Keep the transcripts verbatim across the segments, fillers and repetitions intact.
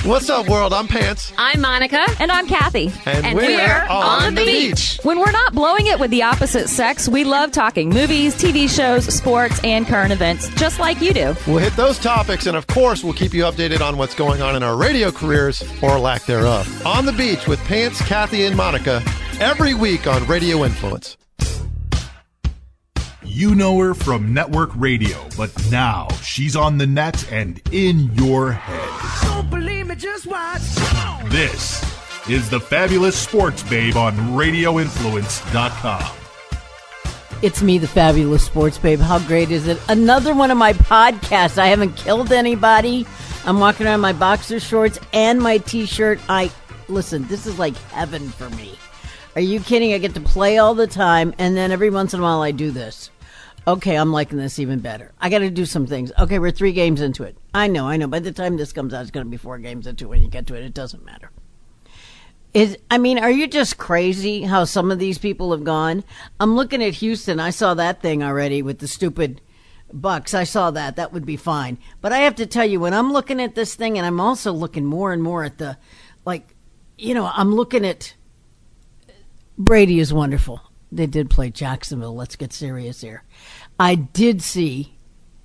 What's up, world? I'm Pants. I'm Monica. And I'm Kathy. And, And we're, we're on, on the the beach. When we're not blowing it with the opposite sex, we love talking movies, T V shows, sports, and current events, just like you do. We'll hit those topics, and of course, we'll keep you updated on what's going on in our radio careers, or lack thereof. On the beach with Pants, Kathy, and Monica, every week on Radio Influence. You know her from network radio, but now she's on the net and in your head. Don't believe me, just watch. This is the Fabulous Sports Babe on radio influence dot com. It's me, the Fabulous Sports Babe. How great is it? Another one of my podcasts. I haven't killed anybody. I'm walking around in my boxer shorts and my T-shirt. I listen, this is like heaven for me. Are you kidding? I get to play all the time, and then every once in a while I do this. Okay, I'm liking this even better. I got to do some things. Okay, we're three games into it. I know, I know. By the time this comes out, it's going to be four games into it. When you get to it, it doesn't matter. Is I mean, are you just crazy how some of these people have gone? I'm looking at Houston. I saw that thing already with the stupid Bucks. I saw that. That would be fine. But I have to tell you, when I'm looking at this thing, and I'm also looking more and more at the, like, you know, I'm looking at Brady is wonderful. They did play Jacksonville. Let's get serious here. I did see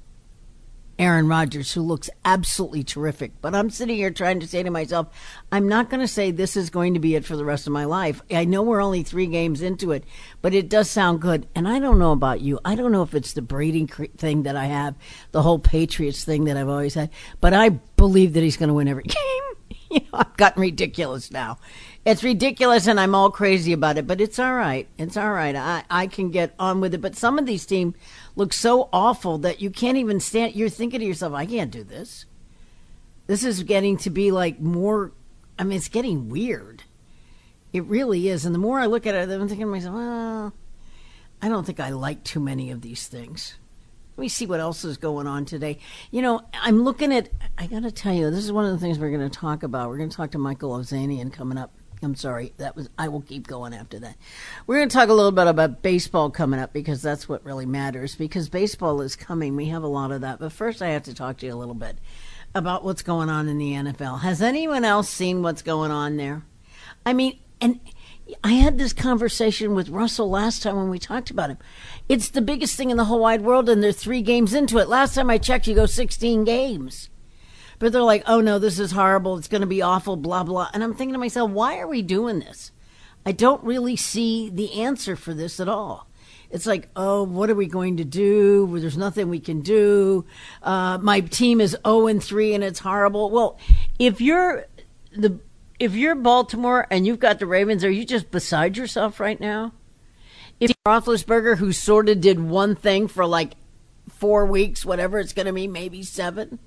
Aaron Rodgers, who looks absolutely terrific. But I'm sitting here trying to say to myself, I'm not going to say this is going to be it for the rest of my life. I know we're only three games into it, but it does sound good. And I don't know about you. I don't know if it's the breeding thing that I have, the whole Patriots thing that I've always had. But I believe that he's going to win every game. You know, I've gotten ridiculous now. It's ridiculous, and I'm all crazy about it, but it's all right. It's all right. I, I can get on with it. But some of these teams look so awful that you can't even stand. You're thinking to yourself, I can't do this. This is getting to be like more, I mean, it's getting weird. It really is. And the more I look at it, I'm thinking to myself, well, I don't think I like too many of these things. Let me see what else is going on today. You know, I'm looking at, I got to tell you, this is one of the things we're going to talk about. We're going to talk to Michael Ozanian coming up. I'm sorry, that was. I will keep going after that. We're going to talk a little bit about baseball coming up because that's what really matters, because baseball is coming. We have a lot of that. But first I have to talk to you a little bit about what's going on in the N F L. Has anyone else seen what's going on there? I mean, and I had this conversation with Russell last time when we talked about him. It's the biggest thing in the whole wide world, and they're three games into it. Last time I checked, you go sixteen games. But they're like, oh, no, this is horrible. It's going to be awful, blah, blah. And I'm thinking to myself, why are we doing this? I don't really see the answer for this at all. It's like, oh, what are we going to do? There's nothing we can do. Uh, my team is oh and three and it's horrible. Well, if you're the if you're Baltimore and you've got the Ravens, are you just beside yourself right now? If Roethlisberger, who sort of did one thing for like four weeks, whatever it's going to be, maybe seven,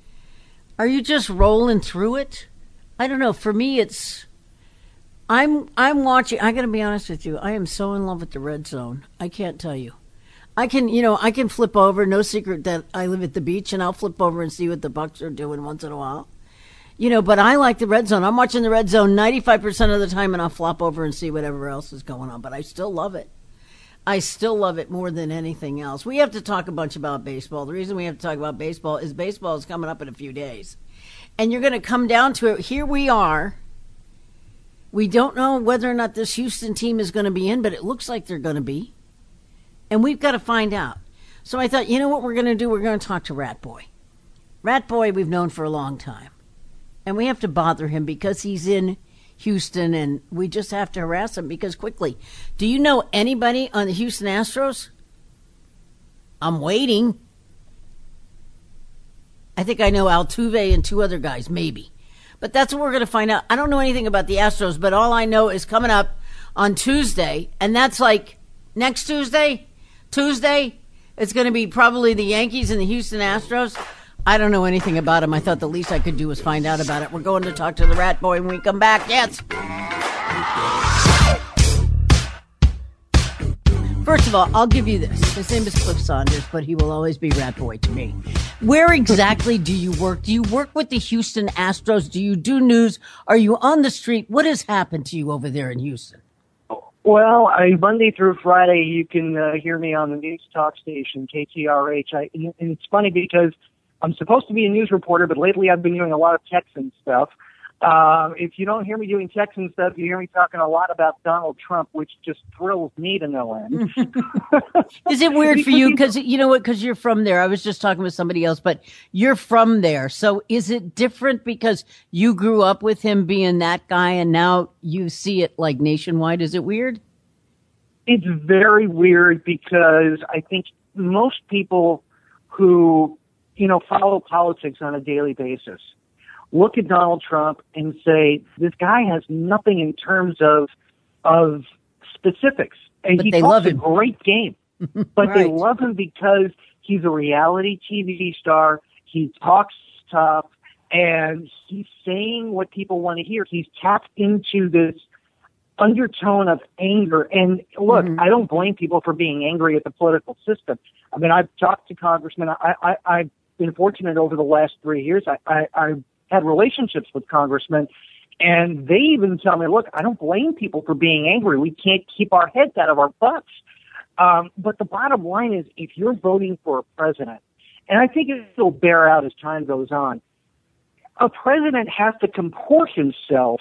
are you just rolling through it? I don't know. For me, it's I'm I'm watching. I got to be honest with you. I am so in love with the red zone. I can't tell you. I can, you know, I can flip over. No secret that I live at the beach, and I'll flip over and see what the Bucks are doing once in a while. You know, but I like the red zone. I'm watching the red zone ninety-five percent of the time, and I'll flop over and see whatever else is going on. But I still love it. I still love it more than anything else. We have to talk a bunch about baseball. The reason we have to talk about baseball is baseball is coming up in a few days. And you're going to come down to it. Here we are. We don't know whether or not this Houston team is going to be in, but it looks like they're going to be. And we've got to find out. So I thought, you know what we're going to do? We're going to talk to Rat Boy. Rat Boy we've known for a long time. And we have to bother him because he's in Houston, and we just have to harass him because quickly. Do you know anybody on the Houston Astros? I'm waiting. I think I know Altuve and two other guys, maybe. But that's what we're going to find out. I don't know anything about the Astros, but all I know is coming up on Tuesday, and that's like next Tuesday, Tuesday, it's going to be probably the Yankees and the Houston Astros. I don't know anything about him. I thought the least I could do was find out about it. We're going to talk to the Rat Boy when we come back. Yes. First of all, I'll give you this. His name is Cliff Saunders, but he will always be Rat Boy to me. Where exactly do you work? Do you work with the Houston Astros? Do you do news? Are you on the street? What has happened to you over there in Houston? Well, I, Monday through Friday, you can uh, hear me on the news talk station, K T R H. I, and it's funny because I'm supposed to be a news reporter, but lately I've been doing a lot of Texan stuff. Um, if you don't hear me doing Texan stuff, you hear me talking a lot about Donald Trump, which just thrills me to no end. Is it weird for you? Because, you know what, because you're from there. I was just talking with somebody else, but you're from there. So is it different because you grew up with him being that guy and now you see it like nationwide? Is it weird? It's very weird because I think most people who, you know, follow politics on a daily basis look at Donald Trump and say, this guy has nothing in terms of of specifics. And but he they talks love a him. great game. But right. they love him because he's a reality T V star. He talks tough, and he's saying what people want to hear. He's tapped into this undertone of anger. And look, mm-hmm. I don't blame people for being angry at the political system. I mean, I've talked to congressmen. I, I, I've been fortunate over the last three years. I, I, I've had relationships with congressmen, and they even tell me, look, I don't blame people for being angry. We can't keep our heads out of our butts. Um, but the bottom line is, if you're voting for a president, and I think it'll bear out as time goes on, a president has to comport himself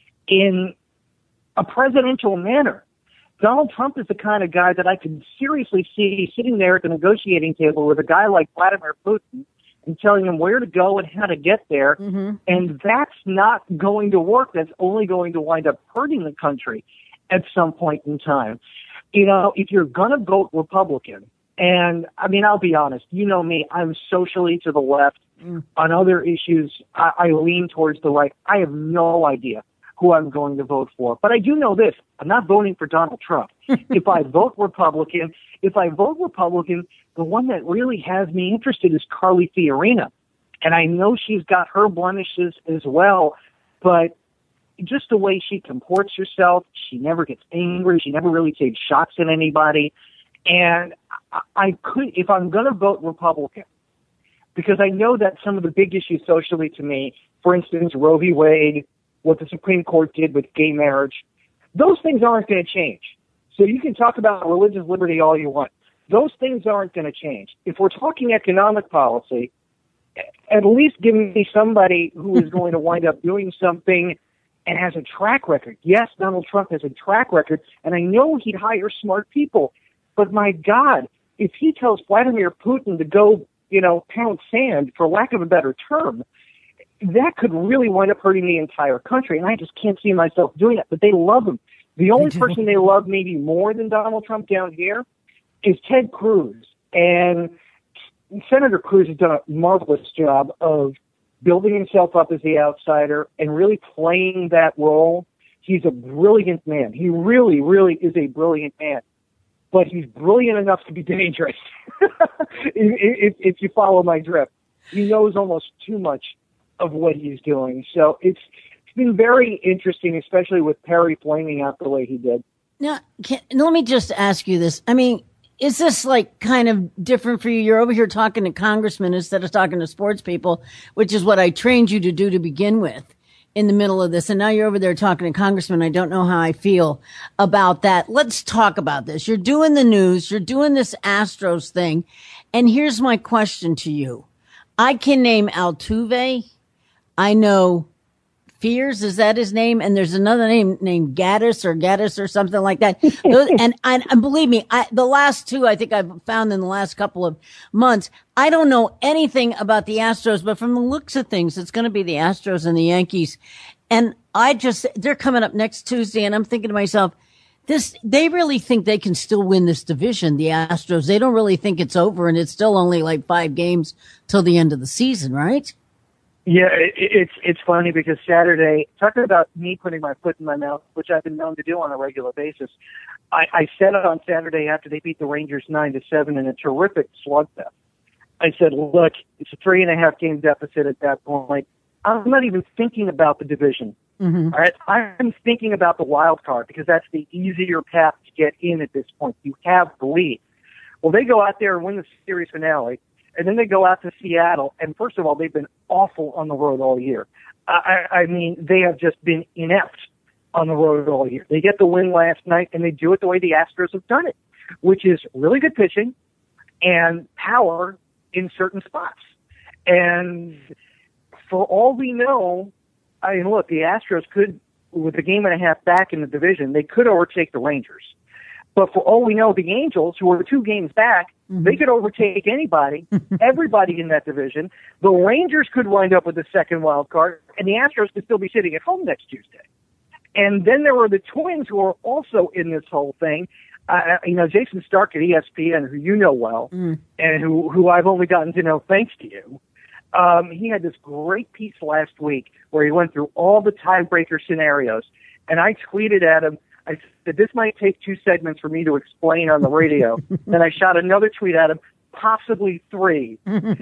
in a presidential manner. Donald Trump is the kind of guy that I can seriously see sitting there at the negotiating table with a guy like Vladimir Putin and telling him where to go and how to get there. Mm-hmm. And that's not going to work. That's only going to wind up hurting the country at some point in time. You know, if you're going to vote Republican, and I mean, I'll be honest, you know me, I'm socially to the left. Mm. On other issues, I, I lean towards the right. I have no idea who I'm going to vote for. But I do know this. I'm not voting for Donald Trump. If I vote Republican, if I vote Republican, the one that really has me interested is Carly Fiorina. And I know she's got her blemishes as well, but just the way she comports herself, she never gets angry. She never really takes shots at anybody. And I, I could, if I'm going to vote Republican, because I know that some of the big issues socially to me, for instance, Roe v. Wade, what the Supreme Court did with gay marriage, those things aren't going to change. So you can talk about religious liberty all you want. Those things aren't going to change. If we're talking economic policy, at least give me somebody who is going to wind up doing something and has a track record. Yes, Donald Trump has a track record, and I know he'd hire smart people. But my God, if he tells Vladimir Putin to go, you know, pound sand, for lack of a better term, that could really wind up hurting the entire country, and I just can't see myself doing it. But they love him. The only person they love maybe more than Donald Trump down here is Ted Cruz. And Senator Cruz has done a marvelous job of building himself up as the outsider and really playing that role. He's a brilliant man. He really, really is a brilliant man. But he's brilliant enough to be dangerous, if, if, if you follow my drift. He knows almost too much of what he's doing. So it's, it's been very interesting, especially with Perry flaming out the way he did. Now, can, let me just ask you this. I mean, is this like kind of different for you? You're over here talking to congressmen instead of talking to sports people, which is what I trained you to do to begin with in the middle of this. And now you're over there talking to congressmen. I don't know how I feel about that. Let's talk about this. You're doing the news. You're doing this Astros thing. And here's my question to you. I can name Altuve. I know Fears, is that his name? And there's another name named Gaddis or Gaddis or something like that. Those, and, and, and believe me, I, the last two I think I've found in the last couple of months, I don't know anything about the Astros, but from the looks of things, it's going to be the Astros and the Yankees. And I just, they're coming up next Tuesday, and I'm thinking to myself, this, they really think they can still win this division, the Astros. They don't really think it's over, and it's still only like five games till the end of the season, right? Yeah, it, it's it's funny because Saturday, talking about me putting my foot in my mouth, which I've been known to do on a regular basis, I, I said it on Saturday after they beat the Rangers nine to seven in a terrific slugfest. I said, look, it's a three and a half game deficit at that point. I'm not even thinking about the division. Mm-hmm. All right, I'm thinking about the wild card because that's the easier path to get in at this point. You have the lead. Well, they go out there and win the series finale. And then they go out to Seattle, and first of all, they've been awful on the road all year. I, I mean, they have just been inept on the road all year. They get the win last night, and they do it the way the Astros have done it, which is really good pitching and power in certain spots. And for all we know, I mean, look, the Astros could, with a game and a half back in the division, they could overtake the Rangers. But for all we know, the Angels, who are two games back, mm-hmm. they could overtake anybody, everybody in that division. The Rangers could wind up with the second wild card, and the Astros could still be sitting at home next Tuesday. And then there were the Twins, who are also in this whole thing. Uh, you know, Jason Stark at E S P N, who you know well, mm. and who, who I've only gotten to know thanks to you. Um, he had this great piece last week where he went through all the tiebreaker scenarios. And I tweeted at him, I said, this might take two segments for me to explain on the radio. Then I shot another tweet at him, possibly three.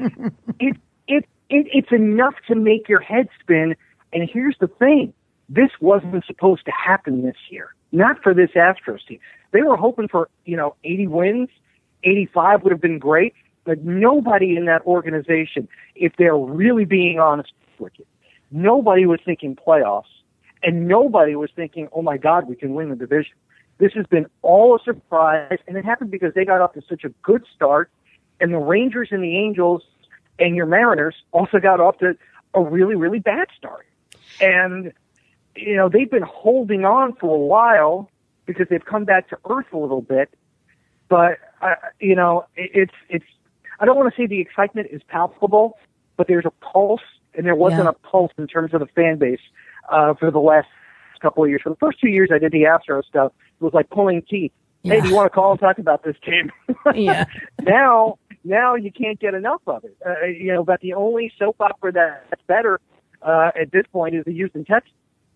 it, it, it, it's enough to make your head spin. And here's the thing. This wasn't supposed to happen this year. Not for this Astros team. They were hoping for, you know, eighty wins. eighty-five would have been great. But nobody in that organization, if they're really being honest with you, nobody was thinking playoffs. And nobody was thinking, oh, my God, we can win the division. This has been all a surprise, and it happened because they got off to such a good start, and the Rangers and the Angels and your Mariners also got off to a really, really bad start. And, you know, they've been holding on for a while because they've come back to earth a little bit. But, uh, you know, it, it's, it's, I don't want to say the excitement is palpable, but there's a pulse, and there wasn't yeah. a pulse in terms of the fan base. Uh, for the last couple of years. For the first two years I did the Astros stuff, it was like pulling teeth. Yeah. Hey, do you want to call and talk about this team? yeah. Now, now you can't get enough of it. Uh, you know, but the only soap opera that's better uh, at this point is the Houston Texans.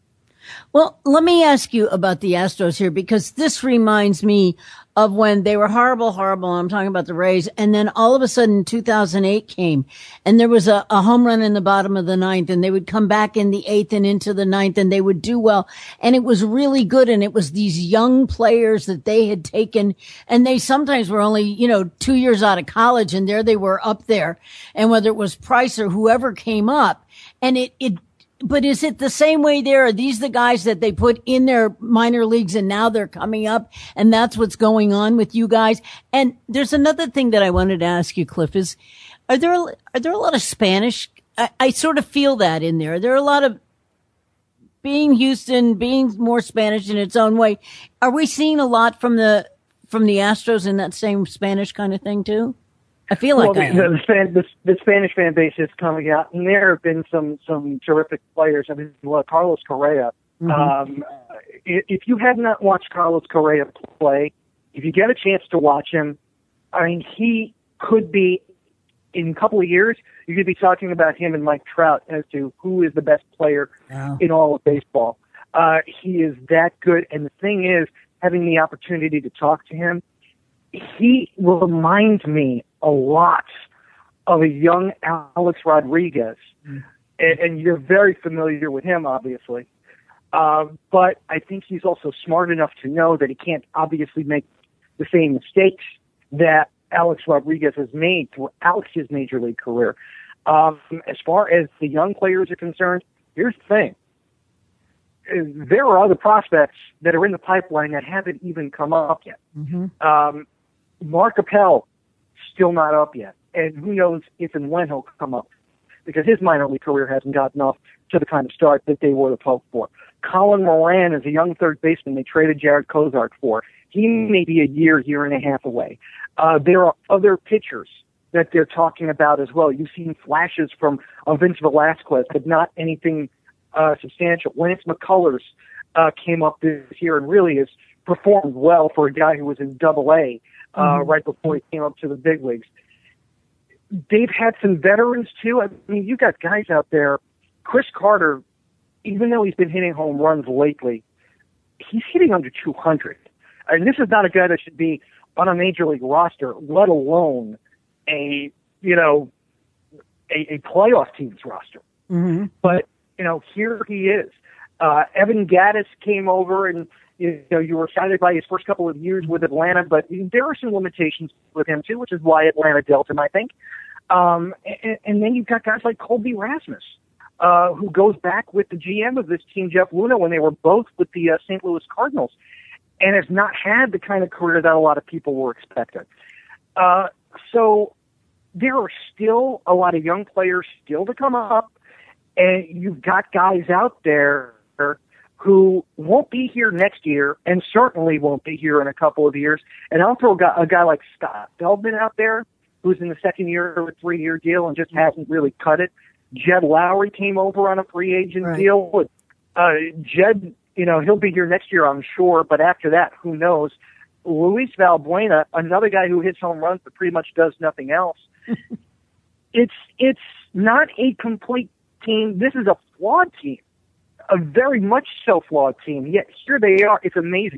Well, let me ask you about the Astros here, because this reminds me of when they were horrible, horrible. I'm talking about the Rays. And then all of a sudden two thousand eight came and there was a, a home run in the bottom of the ninth, and they would come back in the eighth and into the ninth, and they would do well. And it was really good. And it was these young players that they had taken, and they sometimes were only, you know, two years out of college, and there they were up there. And whether it was Price or whoever came up, and it, it, but is it the same way there? Are these the guys that they put in their minor leagues and now they're coming up, and that's what's going on with you guys? And there's another thing that I wanted to ask you, Cliff, is are there, are there a lot of Spanish? I, I sort of feel that in there. There are a lot of, being Houston, being more Spanish in its own way. Are we seeing a lot from the, from the Astros in that same Spanish kind of thing too? I feel like well, I the, am. The, Span, the, the Spanish fan base is coming out, and there have been some some terrific players. I mean, well, Carlos Correa. Mm-hmm. Um, if you have not watched Carlos Correa play, if you get a chance to watch him, I mean, he could be, in a couple of years, you could be talking about him and Mike Trout as to who is the best player wow. in all of baseball. Uh, he is that good, and the thing is, having the opportunity to talk to him, he reminds me a lot of a young Alex Rodriguez. Mm. And, and you're very familiar with him, obviously. Uh, but I think he's also smart enough to know that he can't obviously make the same mistakes that Alex Rodriguez has made throughout his major league career. Um, as far as the young players are concerned, here's the thing. There are other prospects that are in the pipeline that haven't even come up yet. Mm-hmm. Um, Mark Appel, still not up yet. And who knows if and when he'll come up, because his minor league career hasn't gotten off to the kind of start that they would have hoped for. Colin Moran is a young third baseman they traded Jared Kozart for. He may be a year, year and a half away. Uh, there are other pitchers that they're talking about as well. You've seen flashes from uh, Vince Velasquez, but not anything uh, substantial. Lance McCullers uh, came up this year and really has performed well for a guy who was in Double A uh, mm-hmm. right before he came up to the big leagues. They've had some veterans too. I mean, you got guys out there. Chris Carter, even though he's been hitting home runs lately, he's hitting under two hundred. And this is not a guy that should be on a major league roster, let alone a, you know, a, a playoff team's roster. Mm-hmm. But, you know, here he is. Uh, Evan Gattis came over, and, you know, you were excited by his first couple of years with Atlanta, but there are some limitations with him too, which is why Atlanta dealt him, I think. Um, and, and then you've got guys like Colby Rasmus, uh, who goes back with the G M of this team, Jeff Luna, when they were both with the uh, Saint Louis Cardinals, and has not had the kind of career that a lot of people were expecting. Uh, so there are still a lot of young players still to come up, and you've got guys out there who won't be here next year and certainly won't be here in a couple of years. And I'll throw a guy, a guy like Scott Feldman out there, who's in the second year of a three-year deal and just hasn't really cut it. Jed Lowry came over on a free agent right. deal. Uh, Jed, you know, he'll be here next year, I'm sure, but after that, who knows? Luis Valbuena, another guy who hits home runs but pretty much does nothing else. it's it's not a complete team. This is a flawed team, a very much so flawed team. Yet here they are. It's amazing.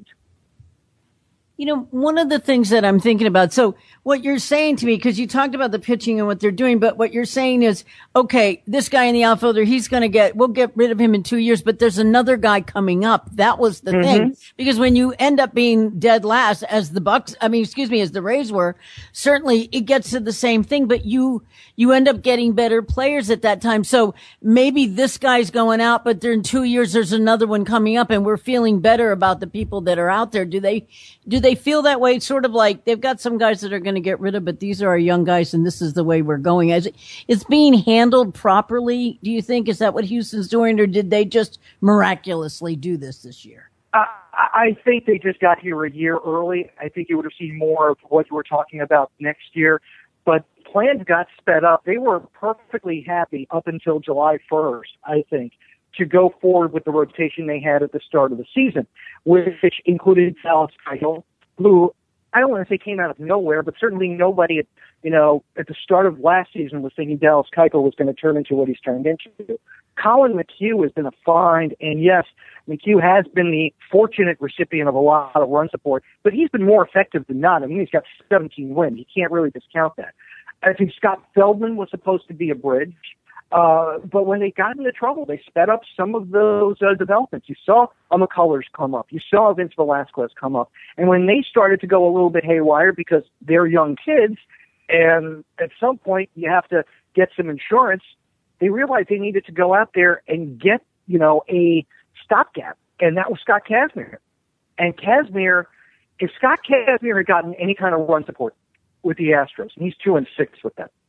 You know, one of the things that I'm thinking about, so what you're saying to me, because you talked about the pitching and what they're doing, but what you're saying is, okay, this guy in the outfielder, he's going to get, we'll get rid of him in two years, but there's another guy coming up. That was the mm-hmm. thing. Because when you end up being dead last, as the Bucks, I mean, excuse me, as the Rays were, certainly it gets to the same thing, but you, you end up getting better players at that time. So maybe this guy's going out, but in two years, there's another one coming up and we're feeling better about the people that are out there. Do they, do they feel that way? Sort of like they've got some guys that are going to get rid of, but these are our young guys and this is the way we're going. As it's being handled properly, do you think? Is that what Houston's doing, or did they just miraculously do this this year? Uh, I think they just got here a year early. I think you would have seen more of what you were talking about next year, but plans got sped up. They were perfectly happy up until July first, I think, to go forward with the rotation they had at the start of the season, which included Dallas Keuchel, who I don't want to say came out of nowhere, but certainly nobody at, you know, at the start of last season was thinking Dallas Keuchel was going to turn into what he's turned into. Colin McHugh has been a find, and yes, McHugh has been the fortunate recipient of a lot of run support, but he's been more effective than not. I mean, he's got seventeen wins. You can't really discount that. I think Scott Feldman was supposed to be a bridge. Uh, but when they got into trouble, they sped up some of those uh, developments. You saw uh, McCullers come up. You saw Vince Velasquez come up. And when they started to go a little bit haywire because they're young kids, and at some point you have to get some insurance, they realized they needed to go out there and get, you know, a stopgap. And that was Scott Kazmir. And Kazmir, if Scott Kazmir had gotten any kind of run support with the Astros, and he's two and six with them,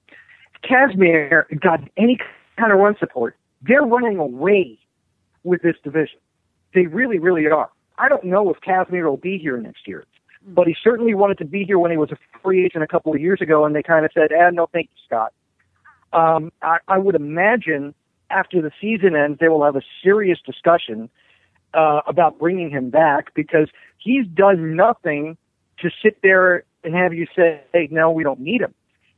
Kazmir got any kind of run support, they're running away with this division. They really, really are. I don't know if Kazmir will be here next year, but he certainly wanted to be here when he was a free agent a couple of years ago, and they kind of said, eh, no, thank you, Scott. Um, I, I would imagine after the season ends, they will have a serious discussion uh, about bringing him back, because he's done nothing to sit there and have you say, hey, no, we don't need him.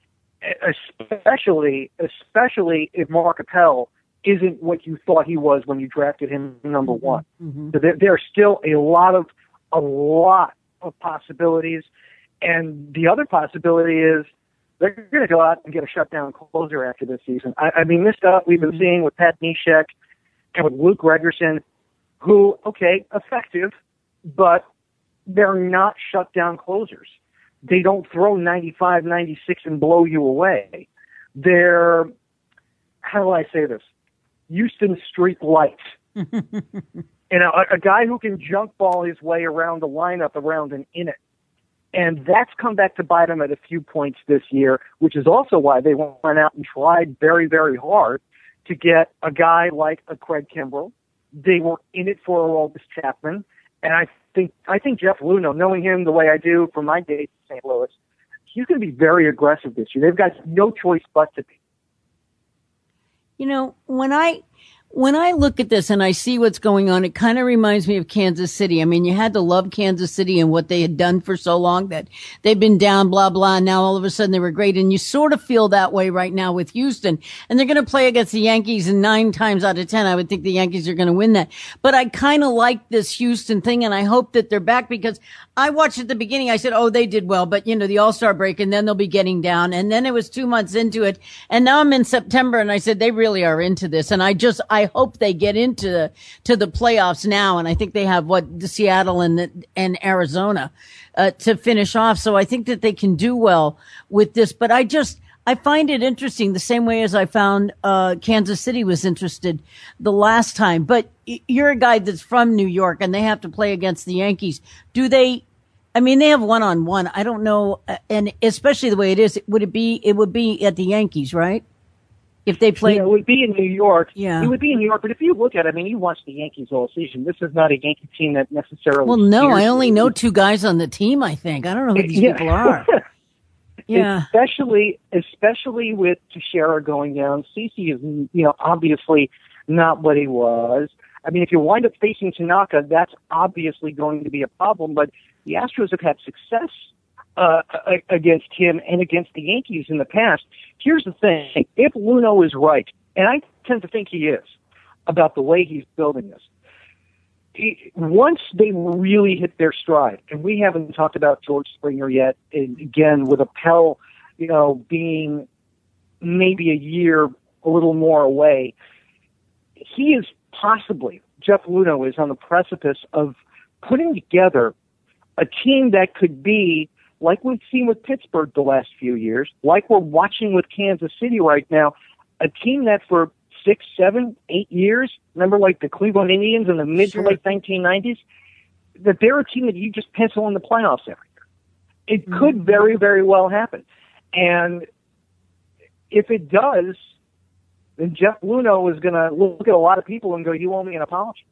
Especially, especially if Mark Appel isn't what you thought he was when you drafted him number one. Mm-hmm. So there, there are still a lot of, a lot of possibilities. And the other possibility is they're going to go out and get a shutdown closer after this season. I, I mean, this stuff we've been seeing with Pat Neshek and with Luke Gregerson, who, okay, effective, but they're not shutdown closers. They don't throw ninety-five, ninety-six and blow you away. They're, how do I say this? Houston Street Light. you know, a, a guy who can junk ball his way around the lineup, around and in it. And that's come back to bite them at a few points this year, which is also why they went out and tried very, very hard to get a guy like a Craig Kimbrell. They were in it for Aroldis Chapman. And I think I think Jeff Luhnow, knowing him the way I do from my days in Saint Louis, he's going to be very aggressive this year. They've got no choice but to be. You know, when I when I look at this and I see what's going on, it kind of reminds me of Kansas City. I mean, you had to love Kansas City and what they had done for so long, that they've been down, blah, blah, and now all of a sudden they were great. And you sort of feel that way right now with Houston. And they're going to play against the Yankees, and nine times out of ten, I would think the Yankees are going to win that. But I kind of like this Houston thing, and I hope that they're back, because I watched at the beginning, I said, oh, they did well, but, you know, the All-Star break, and then they'll be getting down. And then it was two months into it. And now I'm in September, and I said, they really are into this. And I just, I hope they get into the, to the playoffs now. And I think they have what, the Seattle and the, and Arizona, uh, to finish off. So I think that they can do well with this, but I just, I find it interesting the same way as I found, uh, Kansas City was interested the last time. But you're a guy that's from New York and they have to play against the Yankees. Do they, I mean, they have one on one. I don't know, uh, and especially the way it is, would it be? It would be at the Yankees, right? If they played, you know, it would be in New York. Yeah, it would be in New York. But if you look at it, I mean, you watch the Yankees all season. This is not a Yankee team that necessarily. Well, no, I only know two guys on the team. I think I don't know who these yeah. people are. Yeah, especially especially with Teixeira going down. CeCe is, you know, obviously not what he was. I mean, if you wind up facing Tanaka, that's obviously going to be a problem. But the Astros have had success uh, against him and against the Yankees in the past. Here's the thing. If Luhnow is right, and I tend to think he is, about the way he's building this, he, once they really hit their stride, and we haven't talked about George Springer yet, and again, with Appel, you know, being maybe a year, a little more away, he is possibly, Jeff Luhnow is on the precipice of putting together a team that could be, like we've seen with Pittsburgh the last few years, like we're watching with Kansas City right now, a team that for six, seven, eight years, remember like the Cleveland Indians in the mid to late nineteen nineties, that they're a team that you just pencil in the playoffs every year. It mm-hmm. could very, very well happen. And if it does, then Jeff Luhnow is going to look at a lot of people and go, you owe me an apology.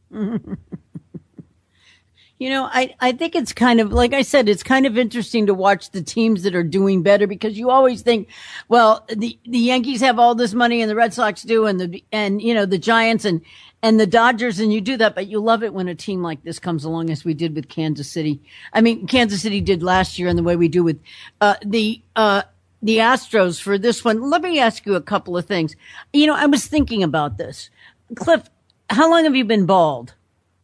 You know, I, I think it's kind of, like I said, it's kind of interesting to watch the teams that are doing better, because you always think, well, the, the Yankees have all this money and the Red Sox do, and the, and, you know, the Giants and, and the Dodgers, and you do that, but you love it when a team like this comes along, as we did with Kansas City. I mean, Kansas City did last year, and the way we do with, uh, the, uh, the Astros for this one. Let me ask you a couple of things. You know, I was thinking about this. Cliff, how long have you been bald?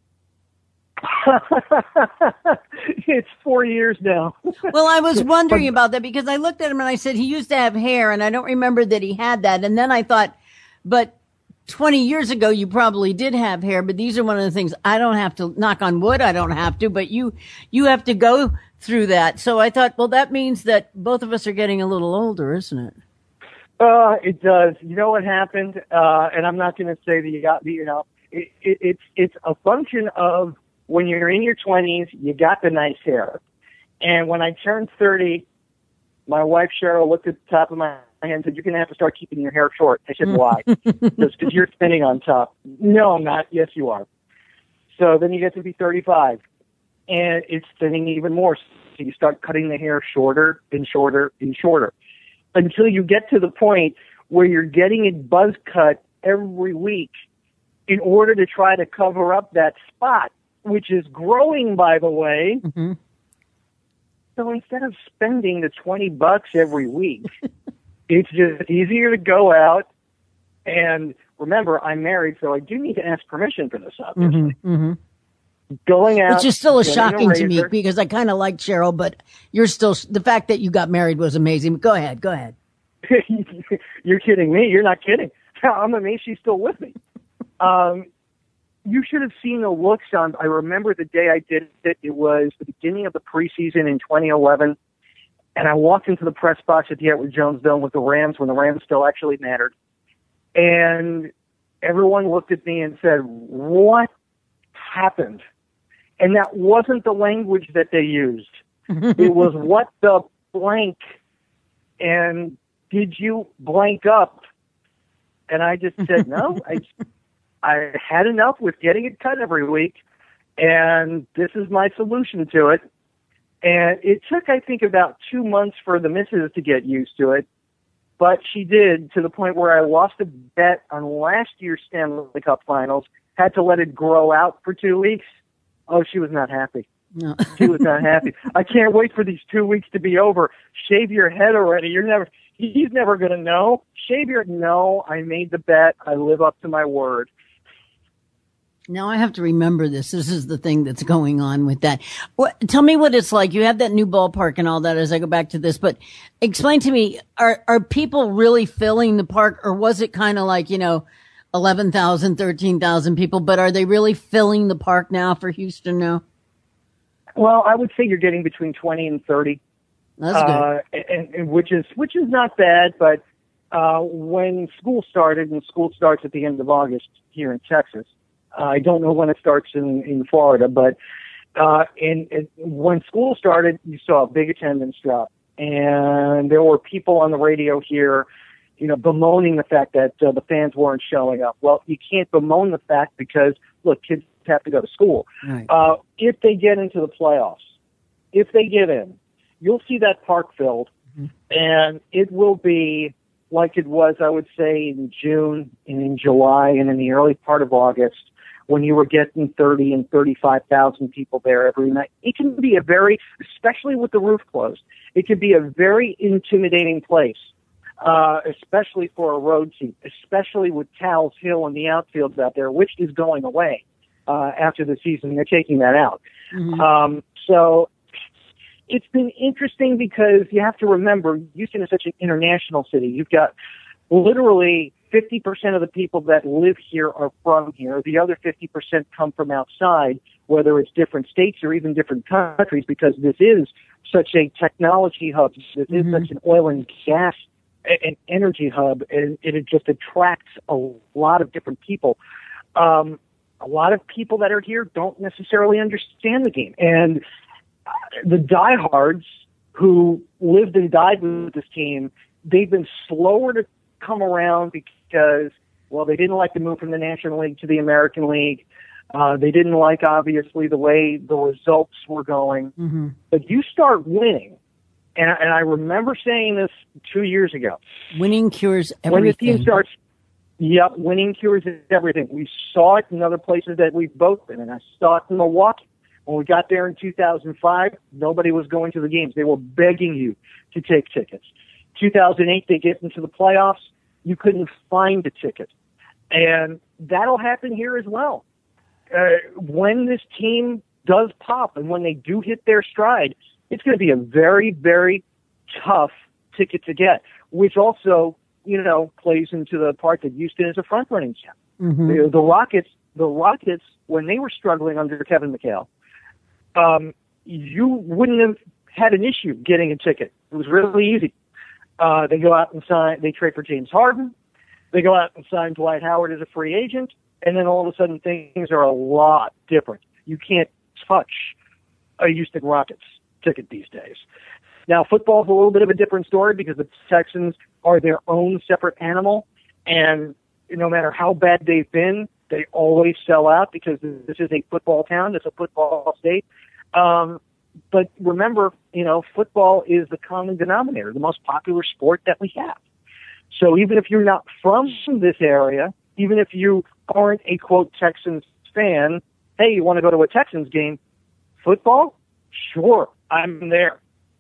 It's four years now. Well, I was wondering about that, because I looked at him and I said he used to have hair, and I don't remember that he had that. And then I thought, but twenty years ago, you probably did have hair. But these are one of the things I don't have to, knock on wood, I don't have to, but you, you have to go through that. So I thought, well, that means that both of us are getting a little older, isn't it? Uh, it does. You know what happened? Uh, and I'm not going to say that you got, you know, it, it, it's, it's a function of, when you're in your twenties, you got the nice hair. And when I turned thirty, my wife, Cheryl, looked at the top of my head and said, you're going to have to start keeping your hair short. I said, why? Because you're thinning on top. No, I'm not. Yes, you are. So then you get to be thirty-five, and it's thinning even more. So you start cutting the hair shorter and shorter and shorter until you get to the point where you're getting it buzz cut every week in order to try to cover up that spot, which is growing, by the way. Mm-hmm. So instead of spending the twenty bucks every week, it's just easier to go out. And remember, I'm married, so I do need to ask permission for this, obviously. Mm-hmm. Mm-hmm. Going out. Which is still shocking to me, because I kind of like Cheryl, but you're still, the fact that you got married was amazing. Go ahead, go ahead. You're kidding me. You're not kidding. I'm amazed she's still with me. Um, You should have seen the looks on, I remember the day I did it, it was the beginning of the preseason in twenty eleven, and I walked into the press box at the Edward Jones Dome with the Rams when the Rams still actually mattered. And everyone looked at me and said, what happened? And that wasn't the language that they used. It was, what the blank, and did you blank up? And I just said, no, I I had enough with getting it cut every week, and this is my solution to it. And it took, I think, about two months for the missus to get used to it, but she did, to the point where I lost a bet on last year's Stanley Cup Finals, had to let it grow out for two weeks. Oh, she was not happy. No. She was not happy. I can't wait for these two weeks to be over. Shave your head already. You're never, he's never going to know. Shave your, no, I made the bet. I live up to my word. Now I have to remember this. This is the thing that's going on with that. What, tell me what it's like. You have that new ballpark and all that as I go back to this, but explain to me, are, are people really filling the park, or was it kind of like, you know, eleven thousand, thirteen thousand people, but are they really filling the park now for Houston now? Well, I would say you're getting between twenty and thirty. That's good. Uh, and, and which is, which is not bad, but, uh, when school started, and school starts at the end of August here in Texas, Uh, I don't know when it starts in, in Florida, but Uh, and, and when school started, you saw a big attendance drop. And there were people on the radio here, you know, bemoaning the fact that uh, the fans weren't showing up. Well, you can't bemoan the fact because, look, kids have to go to school. Right. Uh, if they get into the playoffs, if they get in, you'll see that park filled, mm-hmm. and it will be like it was, I would say, in June and in July and in the early part of August, when you were getting thirty and thirty-five thousand people there every night. It can be a very, especially with the roof closed, it can be a very intimidating place, uh, especially for a road team, especially with Towles Hill and the outfield out there, which is going away uh, after the season. They're taking that out. Mm-hmm. Um, so it's been interesting because you have to remember, Houston is such an international city. You've got literally fifty percent of the people that live here are from here. The other fifty percent come from outside, whether it's different states or even different countries, because this is such a technology hub. This mm-hmm. is such an oil and gas and energy hub, and it just attracts a lot of different people. Um, a lot of people that are here don't necessarily understand the game. And the diehards who lived and died with this team, they've been slower to come around because, well, they didn't like the move from the National League to the American League. Uh, they didn't like, obviously, the way the results were going. Mm-hmm. But you start winning, and, and I remember saying this two years ago. Winning cures everything. When the team starts, yep, winning cures everything. We saw it in other places that we've both been, and I saw it in Milwaukee. When we got there in two thousand five, nobody was going to the games. They were begging you to take tickets. two thousand eight, they get into the playoffs. You couldn't find a ticket. And that'll happen here as well. Uh, when this team does pop and when they do hit their stride, it's going to be a very, very tough ticket to get, which also, you know, plays into the part that Houston is a front-running town. Mm-hmm. The, the Rockets, the Rockets, when they were struggling under Kevin McHale, um, you wouldn't have had an issue getting a ticket. It was really easy. Uh, they go out and sign, they trade for James Harden. They go out and sign Dwight Howard as a free agent. And then all of a sudden things are a lot different. You can't touch a Houston Rockets ticket these days. Now, football's a little bit of a different story because the Texans are their own separate animal. And no matter how bad they've been, they always sell out because this is a football town. It's a football state. Um, But remember, you know, football is the common denominator, the most popular sport that we have. So even if you're not from this area, even if you aren't a, quote, Texans fan, hey, you want to go to a Texans game? Football? Sure, I'm there.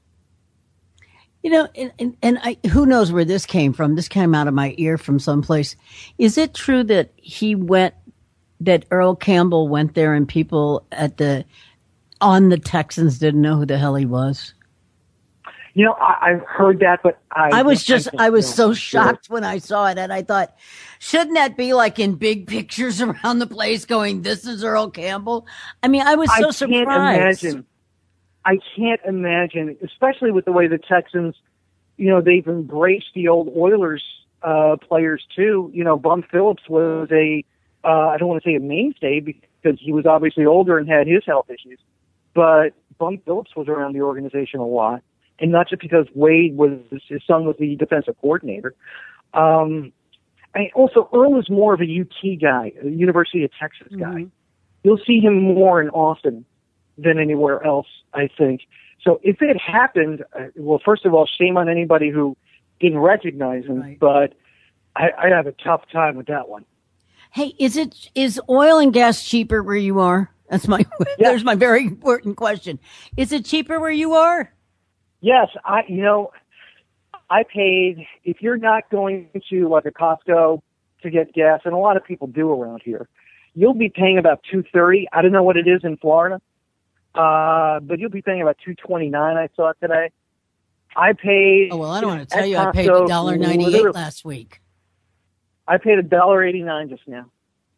You know, and, and, and I, who knows where this came from? This came out of my ear from someplace. Is it true that he went, that Earl Campbell went there and people at the on the Texans didn't know who the hell he was? You know, I, I've heard that, but I... I was just, I, I was so sure. shocked when I saw it, and I thought, shouldn't that be like in big pictures around the place going, this is Earl Campbell? I mean, I was so I surprised. Can't imagine, I can't imagine, especially with the way the Texans, you know, they've embraced the old Oilers uh, players too. You know, Bum Phillips was a, uh, I don't want to say a mainstay because he was obviously older and had his health issues. But Bum Phillips was around the organization a lot, and not just because Wade was, his son was the defensive coordinator. Um, and also, Earl is more of a U T guy, a University of Texas guy. Mm-hmm. You'll see him more in Austin than anywhere else, I think. So if it happened, uh, well, first of all, shame on anybody who didn't recognize him, right. But I, I have a tough time with that one. Hey, is it is oil and gas cheaper where you are? That's my, yeah. There's my very important question. Is it cheaper where you are? Yes. I, you know, I paid, if you're not going to like a Costco to get gas, and a lot of people do around here, you'll be paying about two thirty. I don't know what it is in Florida. Uh, but you'll be paying about two twenty-nine. I saw it today. I paid. Oh, well, I don't want to tell you, I paid one dollar ninety-eight last week. I paid one dollar eighty-nine just now.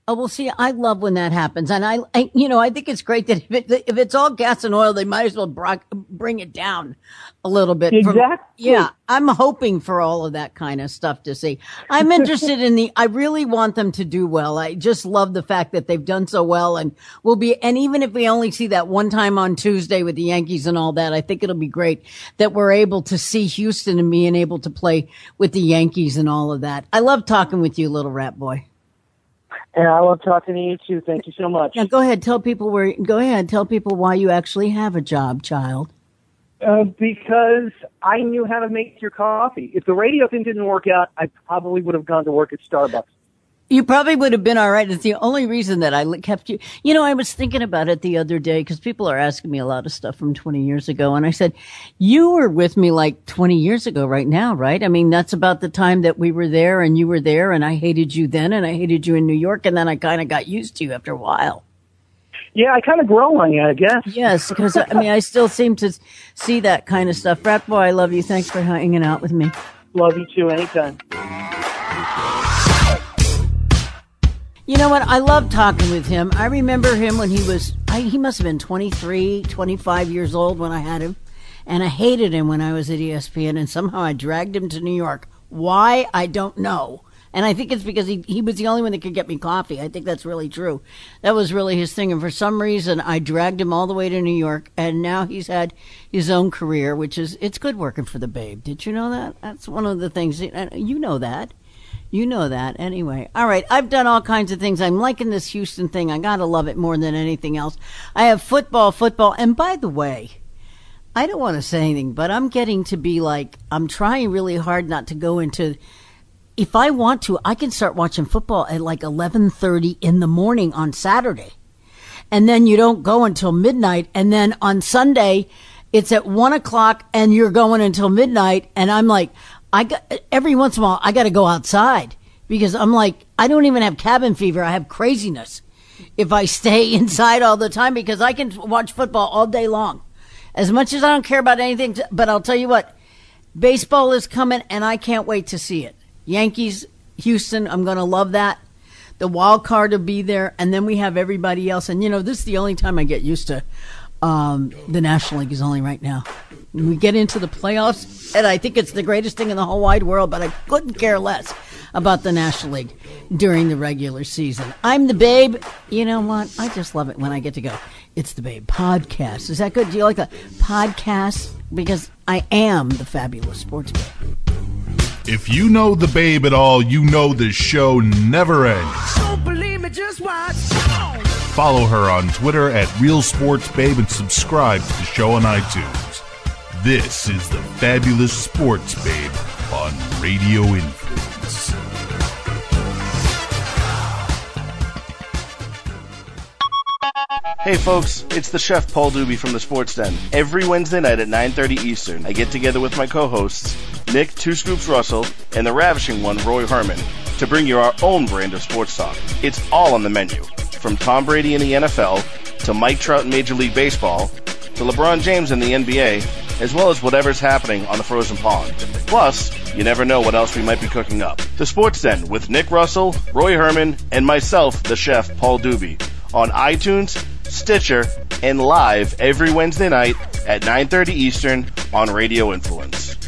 Oh, well, see, I love when that happens. And I, I you know, I think it's great that if, it, if it's all gas and oil, they might as well bro- bring it down a little bit. Exactly. From, yeah, I'm hoping for all of that kind of stuff to see. I'm interested in the, I really want them to do well. I just love the fact that they've done so well and will be, and even if we only see that one time on Tuesday with the Yankees and all that, I think it'll be great that we're able to see Houston and being able to play with the Yankees and all of that. I love talking with you, little rat boy. And I love talking to you too. Thank you so much. Now, go ahead. Tell people where. Go ahead. Tell people why you actually have a job, child. Uh, because I knew how to make your coffee. If the radio thing didn't work out, I probably would have gone to work at Starbucks. You probably would have been all right. It's the only reason that I kept you. You know, I was thinking about it the other day because people are asking me a lot of stuff from twenty years ago. And I said, you were with me like twenty years ago right now, right? I mean, that's about the time that we were there and you were there and I hated you then and I hated you in New York. And then I kind of got used to you after a while. Yeah, I kind of grow on you, I guess. Yes, because I mean, I still seem to see that kind of stuff. Rat boy, I love you. Thanks for hanging out with me. Love you too, anytime. You know what? I love talking with him. I remember him when he was, I, he must have been twenty-three, twenty-five years old when I had him. And I hated him when I was at E S P N, and somehow I dragged him to New York. Why? I don't know. And I think it's because he, he was the only one that could get me coffee. I think that's really true. That was really his thing. And for some reason, I dragged him all the way to New York. And now he's had his own career, which is, it's good working for the Babe. Did you know that? That's one of the things. You know that. You know that. Anyway. All right. I've done all kinds of things. I'm liking this Houston thing. I got to love it more than anything else. I have football, football. And by the way, I don't want to say anything, but I'm getting to be like, I'm trying really hard not to go into, if I want to, I can start watching football at like eleven thirty in the morning on Saturday. And then you don't go until midnight. And then on Sunday, it's at one o'clock and you're going until midnight. And I'm like, I got, every once in a while, I got to go outside because I'm like, I don't even have cabin fever. I have craziness if I stay inside all the time because I can watch football all day long. As much as I don't care about anything, but I'll tell you what, baseball is coming and I can't wait to see it. Yankees, Houston, I'm going to love that. The wild card will be there, and then we have everybody else. And, you know, this is the only time I get used to um, the National League is only right now. We get into the playoffs, and I think it's the greatest thing in the whole wide world, but I couldn't care less about the National League during the regular season. I'm the Babe. You know what? I just love it when I get to go. It's the Babe Podcast. Is that good? Do you like that? Podcast? Because I am the fabulous sports babe. If you know the Babe at all, you know the show never ends. Don't believe me, just watch. Follow her on Twitter at Real Sports Babe and subscribe to the show on iTunes. This is the Fabulous Sports Babe on Radio Influence. Hey folks, it's the chef Paul Doobie from the Sports Den. Every Wednesday night at nine thirty Eastern, I get together with my co-hosts, Nick Two Scoops Russell and the ravishing one, Roy Herman, to bring you our own brand of sports talk. It's all on the menu, from Tom Brady in the N F L, to Mike Trout in Major League Baseball, to LeBron James in the N B A, as well as whatever's happening on the frozen pond. Plus, you never know what else we might be cooking up. The Sports Den with Nick Russell, Roy Herman, and myself, the chef Paul Doobie, on iTunes, Stitcher, and live every Wednesday night at nine thirty Eastern on Radio Influence.